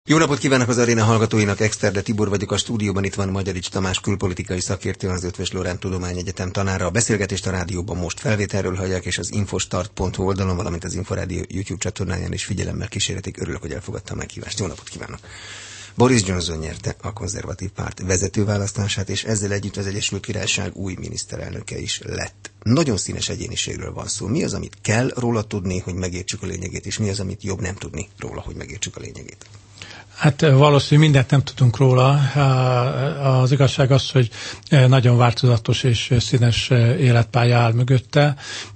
Jó napot kívánok az aréna hallgatóinak, Exterde Tibor vagyok, a stúdióban itt van Magyarics Tamás külpolitikai szakértő, az Eötvös Loránd Tudományegyetem tanára. A beszélgetést a rádióban most felvételről hallják, és az infostart.hu oldalon, valamint az Inforádió YouTube csatornáján is figyelemmel kísérhetik. Örülök, hogy elfogadta a meghívást. Jó napot kívánok! Boris Johnson nyerte a konzervatív párt vezetőválasztását, és ezzel együtt az Egyesült Királyság új miniszterelnöke is lett. Nagyon színes egyéniségről van szó. Mi az, amit kell róla tudni, hogy megértsük a lényegét, és mi az, amit jobb nem tudni róla, hogy megértsük a lényegét? Hát valószínűleg mindent nem tudunk róla. Az igazság az, hogy nagyon változatos és színes életpálya áll mögötte.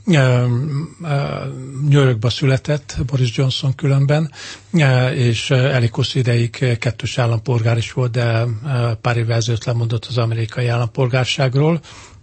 New Yorkba született Boris Johnson különben, és elég hosszú ideig kettős állampolgár is volt, de pár évvel ezelőtt lemondott az amerikai állampolgárságról.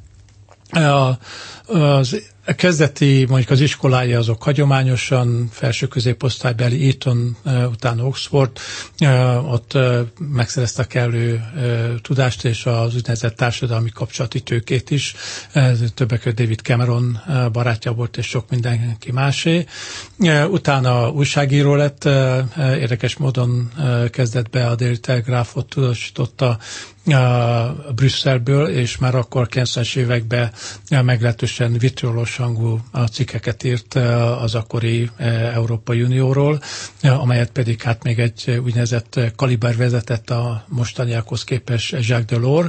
Az kezdeti, mondjuk az iskolája azok hagyományosan felső középosztálybeli, Eton, utána Oxford, ott megszerezte kellő tudást és az úgynevezett társadalmi kapcsolati tőkét is. Többek között David Cameron barátja volt, és sok mindenki másé. Utána újságíró lett, érdekes módon kezdett be a Daily Telegraphot, tudósította Brüsszelből, és már akkor 90-es években meglehetősen vitriolos hangú cikkeket írt az akkori Európai Unióról, amelyet pedig hát még egy úgynevezett kaliber vezetett a mostaniakhoz képest Jacques Delors,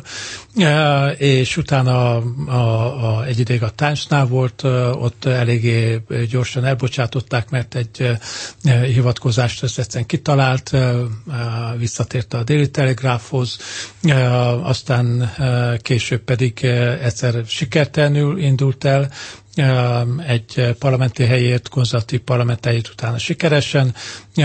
és utána egy ideig a Times-nál volt, ott eléggé gyorsan elbocsátották, mert egy hivatkozást egyszerűen kitalált, visszatért a Daily Telegraphhoz, aztán később pedig egyszer sikertelenül indult el, egy parlamenti helyért, konzervatív parlament helyért utána sikeresen.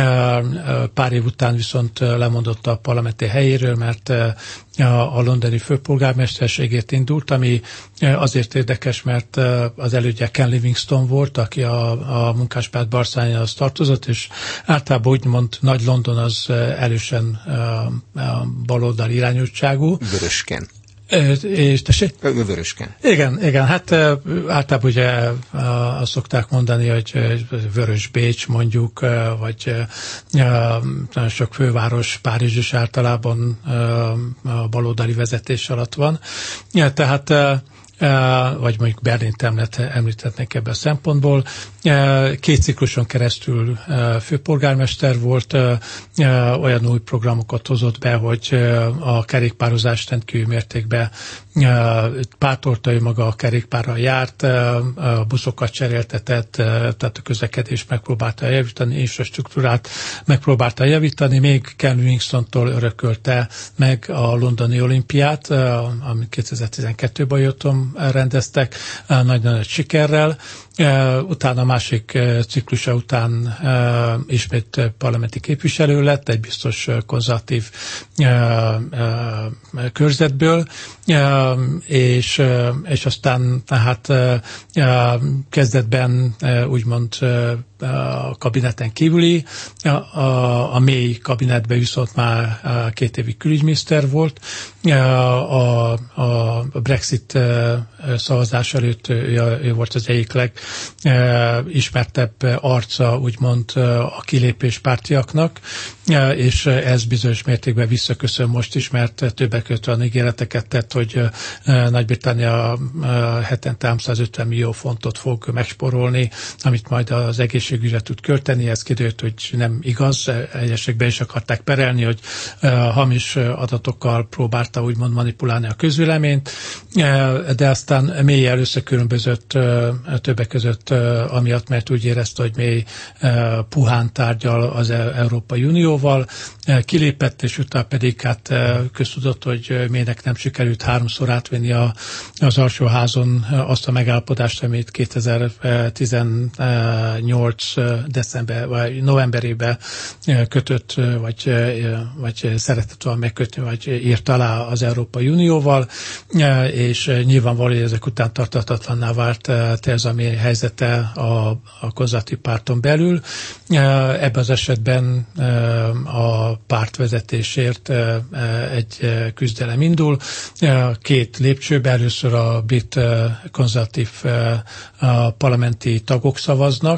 Pár év után viszont lemondott a parlamenti helyéről, mert a londoni főpolgármesterségért indult, ami azért érdekes, mert az elődje Ken Livingstone volt, aki a munkáspárt barszányához tartozott, és általában úgymond Nagy London az erősen baloldali irányultságú. Vörösken. És tessék? Vörösken. Igen, hát általában ugye azt szokták mondani, hogy Vörös Bécs mondjuk, vagy nagyon sok főváros, Párizs is általában a baloldali vezetés alatt van. Tehát vagy mondjuk Berlint említhetnék ebben a szempontból. 2 cikluson keresztül főpolgármester volt, olyan új programokat hozott be, hogy a kerékpározást rendkívül mértékben pártolta, ő maga a kerékpárral járt, buszokat cseréltetett, tehát a közlekedést megpróbálta javítani, infrastruktúrát megpróbálta javítani, még Ken Livingstone-tól örökölte meg a londoni olimpiát, amit 2012-ben jöttem, rendeztek, nagyon nagy sikerrel. Utána a másik ciklusa után ismét parlamenti képviselő lett, egy biztos konzervatív körzetből, és aztán tehát kezdetben úgymond a kabineten kívüli, a mély kabinetben viszont már 2 évig külügyminiszter volt. A Brexit szavazás előtt ő volt az egyik legismertebb arca, úgymond a kilépés pártiaknak, és ez bizonyos mértékben visszaköszön most is, mert többek között olyan ígéreteket tett, hogy Nagy-Britannia hetente 350 millió fontot fog megspórolni, amit majd az egészségügyre tud költeni. Ez kiderült, hogy nem igaz. Egyesekben is akarták perelni, hogy hamis adatokkal próbálta úgymond manipulálni a közvéleményt, de aztán mélyen összekülönbözött többek között amiatt, mert úgy érezte, hogy mély puhán tárgyal az Európai Unióval, kilépett, és utána pedig hát köztudott, hogy mélynek nem sikerült 3-szor átvenni az alsóházon azt a megállapodást, amit 2018 vagy novemberében kötött, vagy szeretett volna megkötni, vagy írt alá az Európai Unióval, és nyilvánvaló, hogy ezek után tartatatlanná vált Theresa May helyzete a konzervatív párton belül. Ebben az esetben a párt vezetésért egy küzdelem indul. 2 lépcsőben először a brit konzervatív parlamenti tagok szavaznak,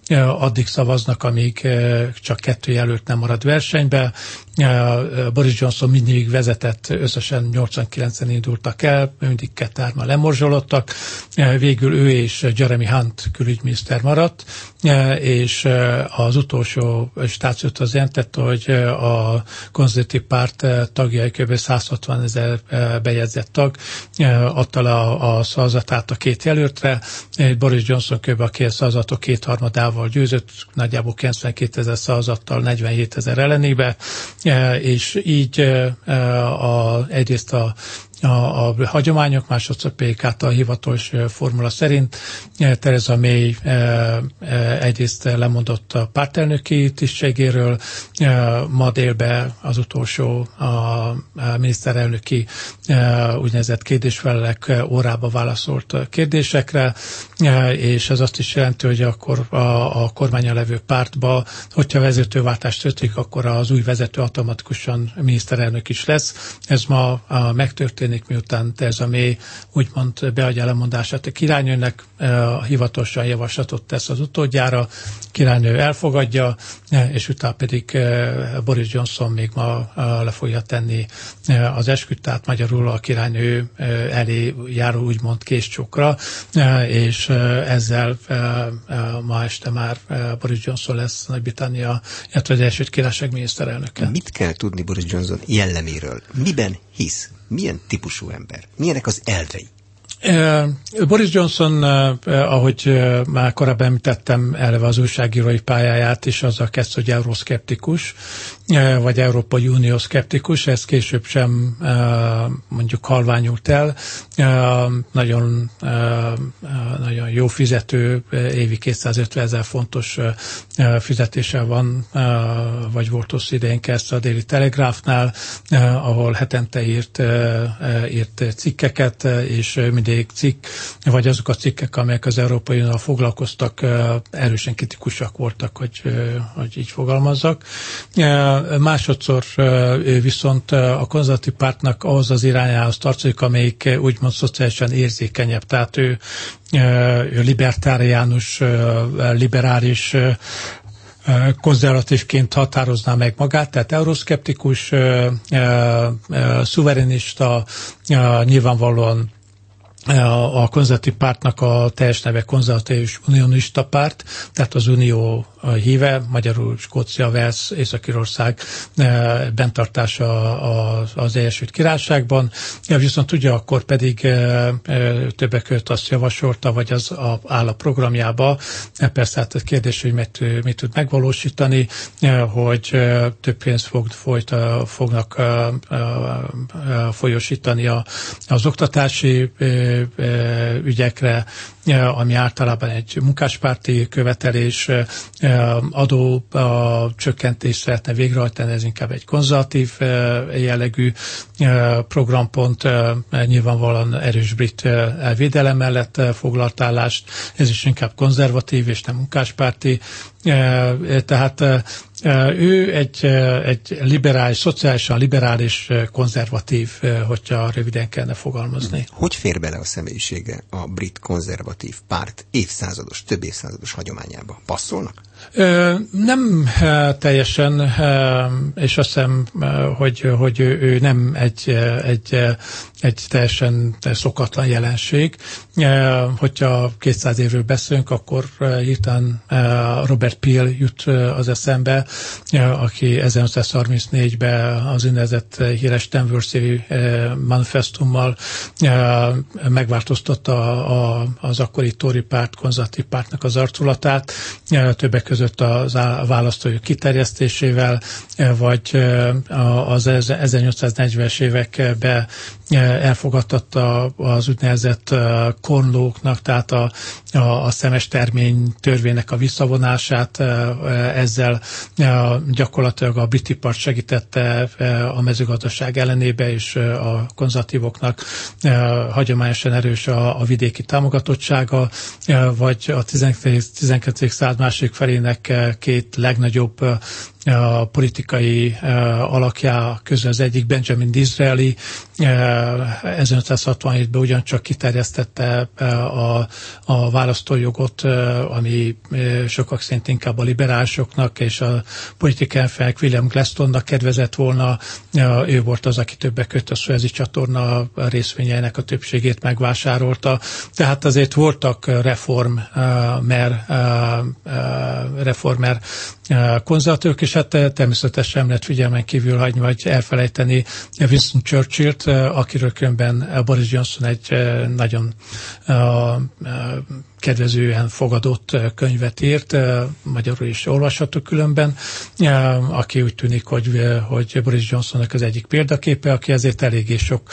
addig szavaznak, amíg csak 2 jelölt nem marad versenybe. Boris Johnson mindig vezetett, összesen 89-en indultak el, mindig 2-3-an lemorzsolódtak. Végül ő és Jeremy Hunt külügyminiszter maradt, és az utolsó stációt az jelentette, hogy a konzervatív párt tagjai kb. 160 000 bejegyzett tag adta a szavazatát a 2 jelöltre. Boris Johnson kb. A szavazatok 2/3-ával győzött, nagyjából 92 000 szavazattal 47 000 ellenébe, és így egyrészt a hagyományok, másodszor pedig a hivatalos formula szerint Theresa May egyrészt lemondott a pártelnöki tisztségéről, ma délben az utolsó a miniszterelnöki úgynevezett kérdésfelelek órába válaszolt kérdésekre, és ez azt is jelenti, hogy akkor a kormányon levő pártba, hogyha vezetőváltás történik, akkor az új vezető automatikusan miniszterelnök is lesz. Ez ma megtörténik, miután Theresa May úgymond beadja lemondását a királynőnek, hivatalosan javaslatot tesz az utódjára, királynő elfogadja, és utána pedig Boris Johnson még ma le fogja tenni az esküt, tehát magyarul a királynő elé járó úgymond késcsókra, és ezzel ma este már Boris Johnson lesz Nagy-Britannia, illetve az Egyesült Királyság miniszterelnöke. Mit kell tudni Boris Johnson jelleméről? Miben hisz? Milyen típusú ember? Milyenek az elvei? Boris Johnson, ahogy már korábban említettem, eleve az újságírói pályáját is azzal kezd, hogy euroszkeptikus, vagy Európai Unió szkeptikus, ez később sem mondjuk halványult el. Nagyon jó fizető, évi 250 000 fontos fizetése van, vagy volt hosszú idején kezdve a Daily Telegraphnál, ahol hetente írt cikkeket, és mindig cikk, vagy azok a cikkek, amelyek az Európai Unióval foglalkoztak, erősen kritikusak voltak, hogy így fogalmazzak. Másodszor viszont a konzervatív pártnak ahhoz az irányához tartozik, amelyik úgymond szociálisan érzékenyebb, tehát ő libertáriánus, liberális, konzervatívként határozná meg magát, tehát euroszkeptikus, szuverenista, nyilvánvalóan a konzervatív pártnak a teljes neve konzervatív és unionista párt, tehát az unió híve, magyarul Skócia, Wales, Észak-Írország benntartása az Egyesült Királyságban. Viszont ugye akkor pedig többek között azt javasolta, vagy az áll a programjába, persze hát a kérdés, hogy mit tud megvalósítani, hogy több pénzt fognak folyósítani az oktatási ügyekre, ami általában egy munkáspárti követelés, adó csökkentést szeretne végrehajtani, ez inkább egy konzervatív jellegű programpont, nyilvánvalóan erős brit elvédelem mellett foglalt állást, ez is inkább konzervatív és nem munkáspárti, tehát ő egy liberális, szociálisan liberális, konzervatív, hogyha röviden kellene fogalmazni. Hogy fér bele a személyisége a brit konzervatív párt több évszázados hagyományába? Passzolnak? Nem teljesen, és azt hiszem, hogy ő nem egy teljesen szokatlan jelenség. Hogyha 200 évről beszélünk, akkor hirtelen Robert Peel jut az eszembe, aki 1934-ben az úgynevezett híres Tamworth-i manifestummal megváltoztatta az akkori Tory párt, konzervatív pártnak az arculatát, többek között a választói kiterjesztésével, vagy az 1840-es években elfogadtatta az úgynevezett kornlóknak, tehát a szemes termény törvénynek a visszavonását, ezzel gyakorlatilag a brit ipart segítette a mezőgazdaság ellenébe, és a konzervatívoknak hagyományosan erős a vidéki támogatottsága, vagy a 19. század második felének két legnagyobb a politikai alakjá közül az egyik, Benjamin Disraeli 1567-ben ugyancsak kiterjesztette a választójogot, ami sokak szerint inkább a liberálisoknak és a politikai ellenfelek William Gladstone-nak kedvezett volna. Ő volt az, aki többek között a Suezi csatorna részvényeinek a többségét megvásárolta. Tehát azért voltak reformer konzervatívok, és hát természetesen nem lehet figyelmen kívül hagyni, vagy elfelejteni Winston Churchillt, akiről különben Boris Johnson egy nagyon kedvezően fogadott könyvet írt, magyarul is olvasható különben, aki úgy tűnik, hogy Boris Johnsonnak az egyik példaképe, aki ezért eléggé sok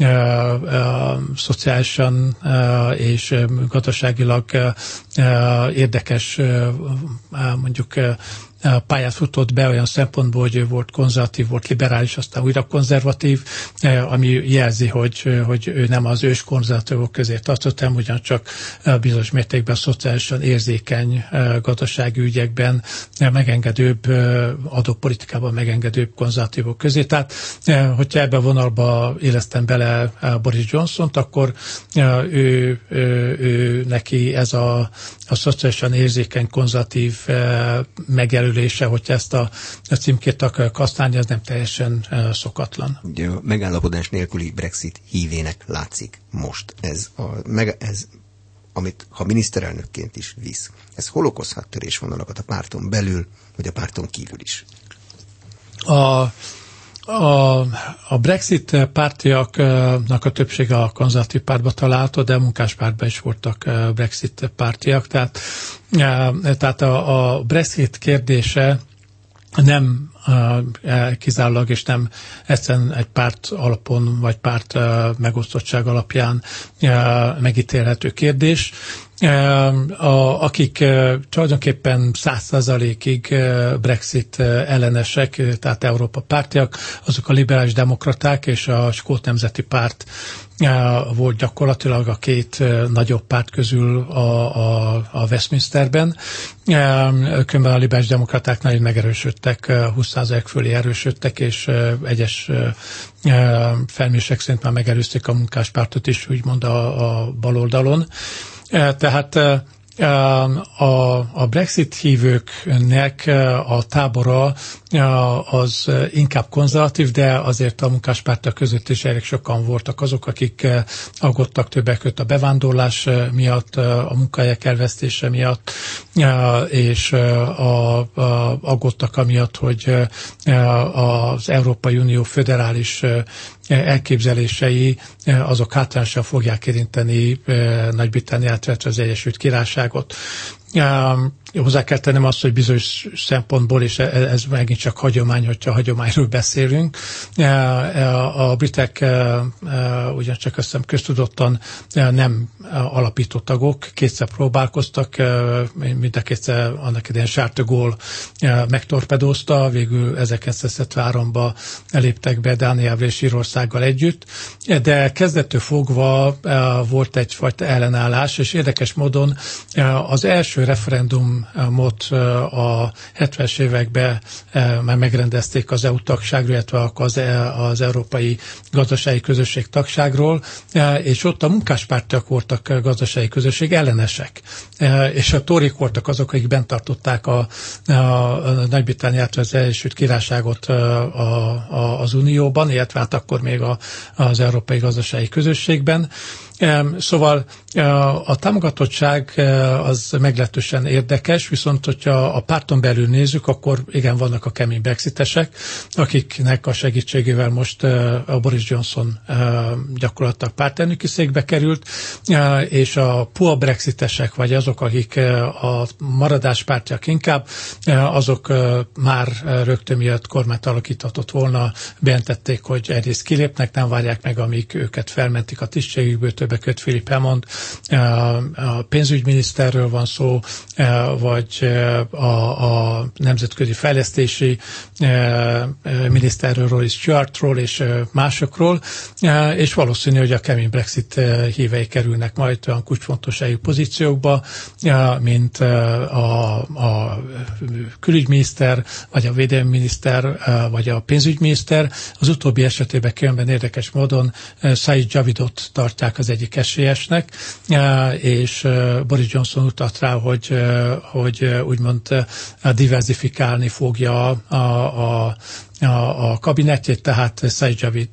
szociálisan és gazdaságilag érdekes, mondjuk pályát futott be olyan szempontból, hogy ő volt konzervatív, volt liberális, aztán újra konzervatív, ami jelzi, hogy ő nem az ős konzervatívok közé tartott, hanem ugyancsak bizonyos mértékben szociálisan érzékeny gazdasági ügyekben megengedőbb, adópolitikában megengedőbb konzervatívok közé. Tehát, hogyha ebbe a vonalba élesztem bele Boris Johnsont, akkor ő neki ez a szociálisan érzékeny konzervatív megjelölése, hogyha ezt a címkét akarják használni, az nem teljesen szokatlan. Ugye a megállapodás nélküli Brexit hívének látszik most. Ez, amit ha miniszterelnökként is visz, ez hol okozhat törésvonalakat a párton belül, vagy a párton kívül is? A Brexit pártiaknak a többsége a konzervatív pártba található, de a munkáspártban is voltak Brexit pártiak. Tehát a Brexit kérdése nem kizárólag, és nem egyszerűen egy párt alapon, vagy párt megosztottság alapján megítélhető kérdés. Akik tulajdonképpen 100%-ig Brexit ellenesek, tehát Európa pártiak, azok a liberális demokraták és a Skót Nemzeti Párt volt gyakorlatilag a két nagyobb párt közül a Westminsterben. Különben a liberális demokraták nagyon megerősödtek, 20% fölé erősödtek, és egyes felmérések szerint már megelőzték a munkáspártot is, úgymond a baloldalon. Tehát a Brexit hívőknek a tábora az inkább konzervatív, de azért a munkáspártok között is elég sokan voltak azok, akik aggódtak többek között a bevándorlás miatt, a munkahelyek elvesztése miatt, és aggódtak amiatt, hogy az Európai Unió föderális elképzelései azok hátrányosan fogják érinteni Nagy-Britanniát, illetve az Egyesült Királyságot. Hozzá kell tennem azt, hogy bizonyos szempontból, és ez megint csak hagyomány, hogyha hagyományról beszélünk. A britek ugyancsak azt hiszem köztudottan nem alapító tagok, kétszer próbálkoztak, mind a kétszer annak idején Charles de Gaulle megtorpedózta, végül 1973-ban léptek be Dániával és Írországgal együtt, de kezdettől fogva volt egyfajta ellenállás, és érdekes módon az első referendumot a 70-es években már megrendezték az EU tagságról, illetve az Európai Gazdasági Közösség tagságról, és ott a munkáspártiak voltak gazdasági közösség ellenesek. És a torik voltak azok, akik bent tartották a Nagy-Britanniát, az Egyesült Királyságot az Unióban, illetve hát akkor még az Európai Gazdasági Közösségben. Szóval a támogatottság az meglehetősen érdekes, viszont hogyha a párton belül nézzük, akkor igen, vannak a kemény brexitesek, akiknek a segítségével most a Boris Johnson gyakorlatilag pártelnöki székbe került, és a puha brexitesek, vagy azok, akik a maradás pártjak inkább, azok már rögtön miatt kormányt alakíthatott volna, bejelentették, hogy egyrészt kilépnek, nem várják meg, amíg őket felmentik a tisztségükből, többek között Philip Hammond, a pénzügyminiszterről van szó, vagy a nemzetközi fejlesztési miniszterről, Rory Stuartról és másokról, és valószínű, hogy a kemény Brexit hívei kerülnek majd olyan kulcsfontosságú pozíciókba, mint a külügyminiszter, vagy a védelmi miniszter, vagy a pénzügyminiszter. Az utóbbi esetében különben érdekes módon Saeed Javidot tartják az egyik esélyesnek, és Boris Johnson utalt rá, hogy úgymond diversifikálni fogja a kabinetjét, tehát Saeed Javid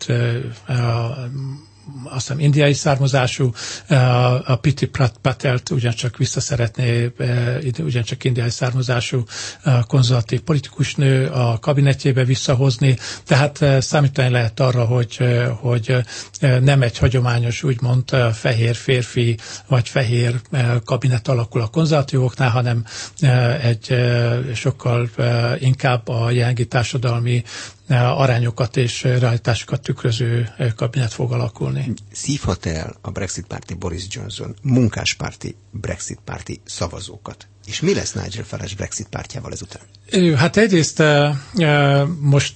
azt hiszem indiai származású, a Priti Patelt ugyancsak visszaszeretné, ugyancsak indiai származású konzervatív politikusnő a kabinetjébe visszahozni, tehát számítani lehet arra, hogy nem egy hagyományos, úgymond fehér férfi vagy fehér kabinet alakul a konzervatívoknál, hanem egy sokkal inkább a jelenlegi társadalmi arányokat és realitásokat tükröző kabinet fog alakulni. Szívhat el a Brexit párti Boris Johnson munkáspárti Brexit párti szavazókat? És mi lesz Nigel Farage Brexit pártjával ezután? Hát egyrészt most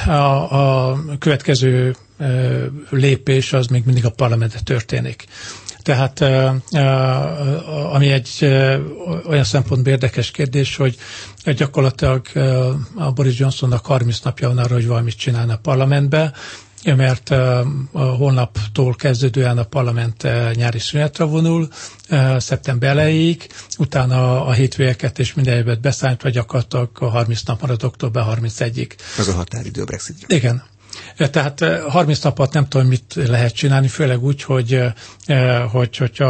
a következő lépés az még mindig a parlamentben történik. Tehát ami egy olyan szempontból érdekes kérdés, hogy gyakorlatilag a Boris Johnsonnak 30 napja van arra, hogy valamit csinálna a parlamentbe, mert holnaptól kezdődően a parlament nyári szünetre vonul, szeptember elejéig, utána a hétvégeket és minden évet beszállítva gyakorlatilag a 30 nap marad október 31-ig. Az a határidő Brexitre. Igen. Tehát 30 napot nem tudom, mit lehet csinálni, főleg úgy, hogy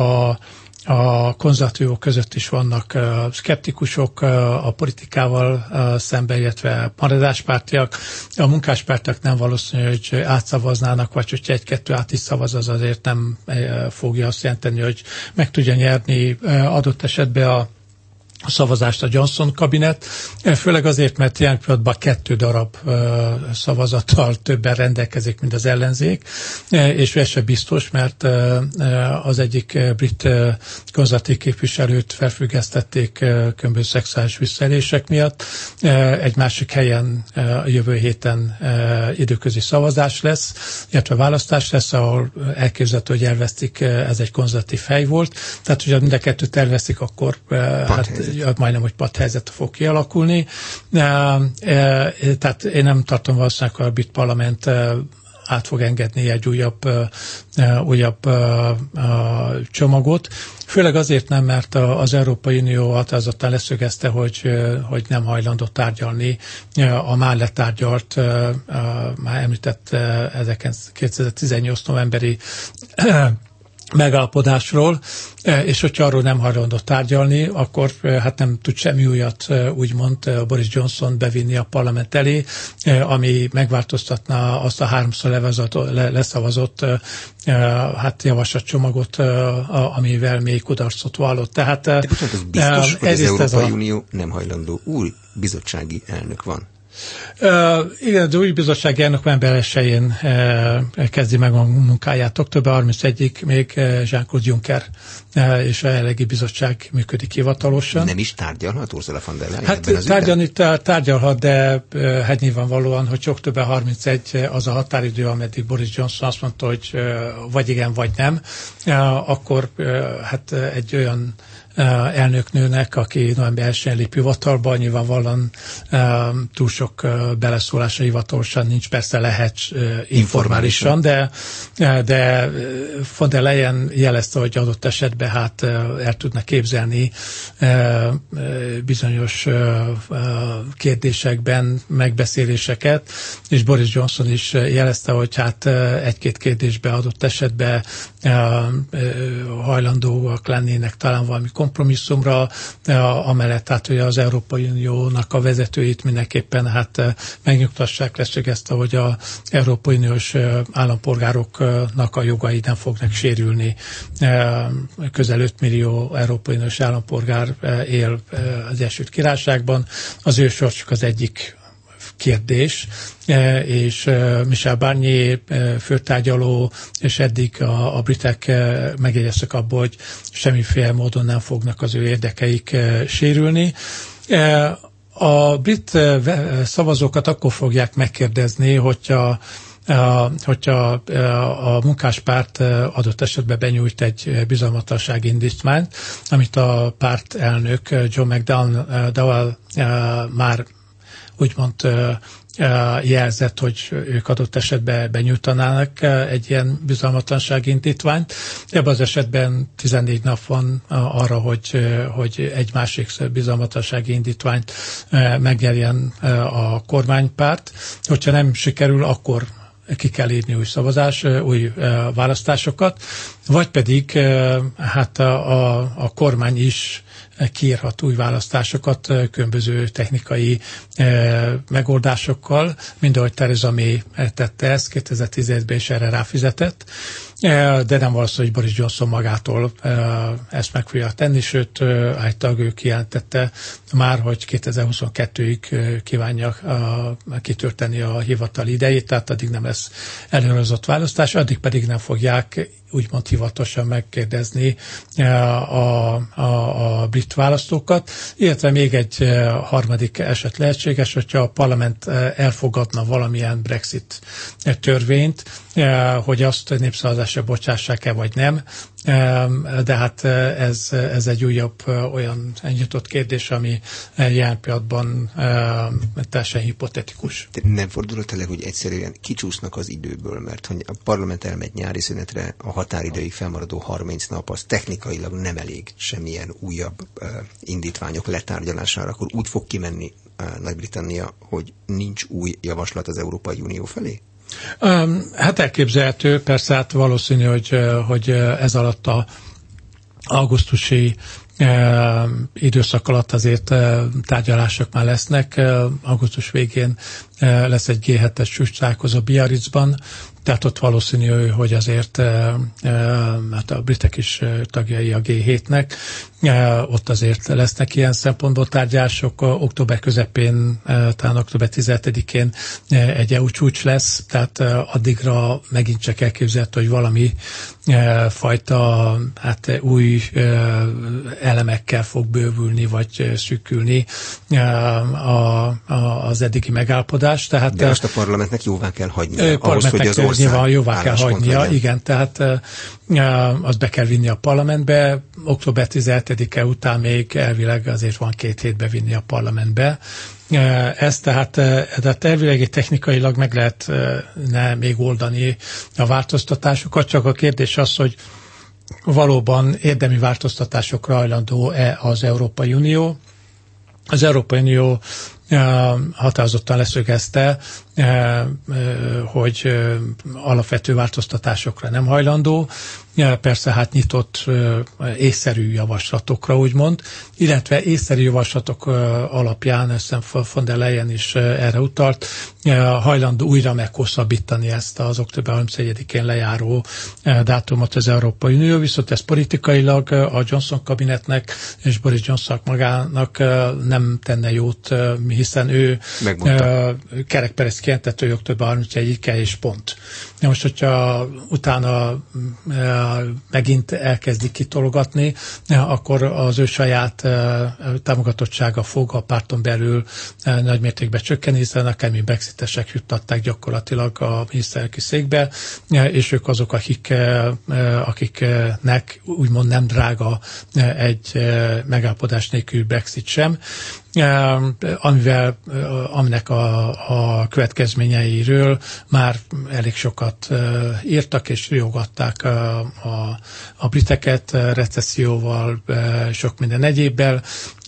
a konzervatívok között is vannak szkeptikusok a politikával szemben, illetve maradáspártiak. A munkáspártiak nem valószínű, hogy átszavaznának, vagy hogyha egy-kettő át is szavaz, az azért nem fogja azt jelenteni, hogy meg tudja nyerni adott esetben a szavazást a Johnson kabinet, főleg azért, mert jelen pillanatban 2 darab szavazattal többen rendelkezik, mint az ellenzék, és ez sem biztos, mert az egyik brit konzervatív képviselőt felfüggesztették különböző szexuális visszaélések miatt. Egy másik helyen jövő héten időközi szavazás lesz, illetve választás lesz, ahol elképzelhető, hogy elvesztik, ez egy konzervatív hely volt. Tehát, hogyha mind a kettőt elveszik, akkor majdnem, hogy padhelyzet fog kialakulni. Tehát én nem tartom valószínűleg, hogy a brit parlament át fog engedni egy újabb csomagot. Főleg azért nem, mert az Európai Unió határozottan leszögezte, hogy nem hajlandó tárgyalni a már letárgyalt, már említett 2018 novemberi megállapodásról, és hogyha arról nem hajlandó tárgyalni, akkor hát nem tud semmi újat úgymond Boris Johnson bevinni a parlament elé, ami megváltoztatná azt a 3-szor leszavazott hát javaslatcsomagot, amivel még kudarcot vallott. Tehát de bocsánat, az biztos, hogy az Európai Unió nem hajlandó, új bizottsági elnök van. Igen, de új bizottsági elnök november 1-én kezdi meg a munkáját. Október 31-ig még Jean-Claude Juncker és a jelenlegi bizottság működik hivatalosan. Nem is tárgyalhat Ursula von der Leyen? Hát tárgyalhat, de hát nyilvánvalóan, hogy október 31 az a határidő, ameddig Boris Johnson azt mondta, hogy vagy igen, vagy nem, akkor hát egy olyan elnöknőnek, aki november 1-én lép hivatalba, nyilvánvalóan túl sok beleszólása hivatalosan nincs, persze lehet informálisan, de von der Leyen jelezte, hogy adott esetben hát el tudna képzelni bizonyos kérdésekben megbeszéléseket, és Boris Johnson is jelezte, hogy hát egy-két kérdésben adott esetben hajlandóak lennének talán valami kompromisszumra, amellett hát, hogy az Európai Uniónak a vezetőit mindenképpen hát megnyugtassák, leszögezte, hogy az Európai Uniós állampolgároknak a jogai nem fognak sérülni. Közel 5 millió Európai Uniós állampolgár él az Egyesült Királyságban. Az ő sorsuk az egyik kérdés, és Michel Barnier főtárgyaló, és eddig a britek megjegyeztek abból, hogy semmiféle módon nem fognak az ő érdekeik sérülni. A brit szavazókat akkor fogják megkérdezni, hogyha a munkáspárt adott esetben benyújt egy bizalmatlansági indítványt, amit a párt elnök John McDowell már úgymond jelzett, hogy ők adott esetben benyújtanának egy ilyen bizalmatlansági indítványt. Ebben az esetben 14 nap van arra, hogy egy másik bizalmatlansági indítványt megnyerjen a kormánypárt. Hogyha nem sikerül, akkor ki kell írni új választásokat, vagy pedig hát a kormány is kiírhat új választásokat különböző technikai megoldásokkal, mind ahogy Theresa May tette ezt 2017-ben, és erre ráfizetett, de nem valószínű, hogy Boris Johnson magától ezt meg fogja tenni, sőt, állítólag ő kijelentette már, hogy 2022-ig kívánja kitölteni a hivatali idejét, tehát addig nem lesz előrehozott választás, addig pedig nem fogják úgymond hivatosan megkérdezni a brit választókat, illetve még egy harmadik eset lehetséges, hogyha a parlament elfogadna valamilyen Brexit törvényt, hogy azt népszavazásra bocsássák-e vagy nem, de hát ez egy újabb olyan nyitott kérdés, ami jelen pillanatban teljesen hipotetikus. Nem fordulhat elő, hogy egyszerűen kicsúsznak az időből, mert hogy a parlament elmegy nyári szünetre, a határidőig felmaradó 30 nap az technikailag nem elég semmilyen újabb indítványok letárgyalására, akkor úgy fog kimenni Nagy-Britannia, hogy nincs új javaslat az Európai Unió felé? Hát elképzelhető, persze hát valószínű, hogy ez alatt a augusztusi időszak alatt azért tárgyalások már lesznek. Augusztus végén lesz egy G7-es csúcstalálkozó Biarritzban, tehát ott valószínű, hogy azért hát a britek is tagjai a G7-nek, ott azért lesznek ilyen szempontból tárgyalások. Október közepén, talán október 17-én egy EU csúcs lesz, tehát addigra megint csak elképzelhető, hogy valami fajta hát új elemekkel fog bővülni, vagy szűkülni az eddigi megállapodás. Tehát, de azt a parlamentnek jóvá kell hagynia. Ahhoz, hogy az nyilván jóvá kell hagynia, legyen. Igen, tehát azt be kell vinni a parlamentbe, október 17-e után még elvileg azért van 2 hét bevinni a parlamentbe. Ez tehát elvileg technikailag meg lehetne még oldani a változtatásokat, csak a kérdés az, hogy valóban érdemi változtatásokra hajlandó-e az Európai Unió. Az Európai Unió határozottan leszögezte, hogy alapvető változtatásokra nem hajlandó, persze hát nyitott észszerű javaslatokra, úgymond, illetve észszerű javaslatok alapján, hiszem von der Leyen is erre utalt, hajlandó újra meghosszabbítani ezt az október 31-én lejáró dátumot az Európai Unió, viszont ez politikailag a Johnson kabinetnek és Boris Johnson magának nem tenne jót, hiszen ő kerekperec kijelentett, hogy október 31-e és pont. Na most, hogyha utána megint elkezdik kitologatni, akkor az ő saját támogatottsága fog a párton belül nagymértékben csökkenni, hiszen a kemény brexitesek juttatták gyakorlatilag a miniszterelnöki székbe, és ők azok, akiknek úgymond nem drága egy megállapodás nélkül Brexit sem, aminek a következményeiről már elég sokat írtak és riogatták a briteket recesszióval, sok minden egyébbel.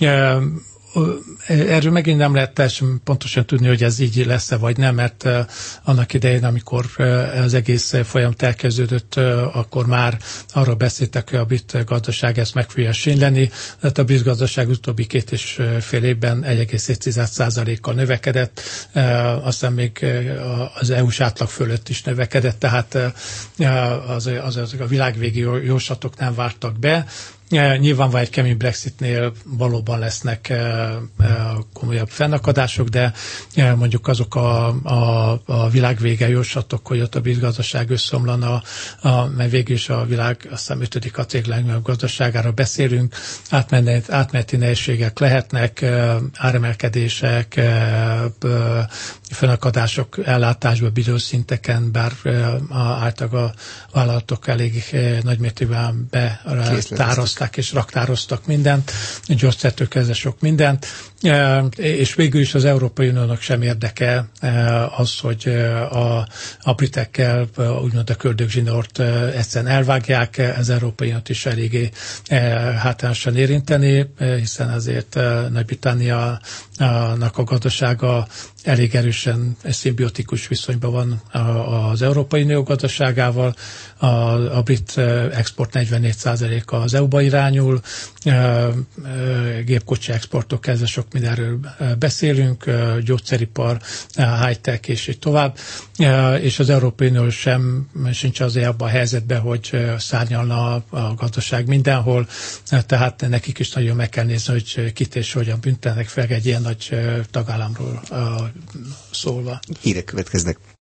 Erről megint nem lehet teljesen pontosan tudni, hogy ez így lesz-e vagy nem, mert annak idején, amikor az egész folyamat elkezdődött, akkor már arról beszéltek, hogy a brit gazdaság ezt meg fogja sínyleni. Tehát a brit gazdaság utóbbi 2,5 évben 1,7%-kal növekedett, aztán még az EU-s átlag fölött is növekedett, tehát az a világvégi jóslatok nem vártak be. Nyilvánvalóan egy kemény Brexitnél valóban lesznek komolyabb fennakadások, de mondjuk azok a világvége jóslatok, hogy ott a brit gazdaság összeomlana, mert végül is a világ azt hiszem 5. kategóriájú legnagyobb gazdaságára beszélünk, átmeneti nehézségek lehetnek, áremelkedések, fennakadások ellátásban bizonyos szinteken, bár általában a vállalatok elég nagymértékben betározták és raktároztak mindent, gyógyszertől kezdve sok mindent, és végül is az Európai Uniónak sem érdeke az, hogy a britekkel úgymond a köldögzsinort egyszerűen elvágják, az Európai Uniót is eléggé hátrányosan érinteni, hiszen azért Nagy-Britanniának a gazdasága elég erősen szimbiotikus viszonyban van az Európai Unió gazdaságával. A brit export 44%-a az EU-ba irányul, gépkocsi exportok kezdve sok mindenről beszélünk, gyógyszeripar, high-tech és így tovább, és az Európai Unió sincs azért abban a helyzetben, hogy szárnyalna a gazdaság mindenhol, tehát nekik is nagyon meg kell nézni, hogy kit és hogyan büntetnek fel egy ilyen nagy tagállamról szólva. Hírek következnek.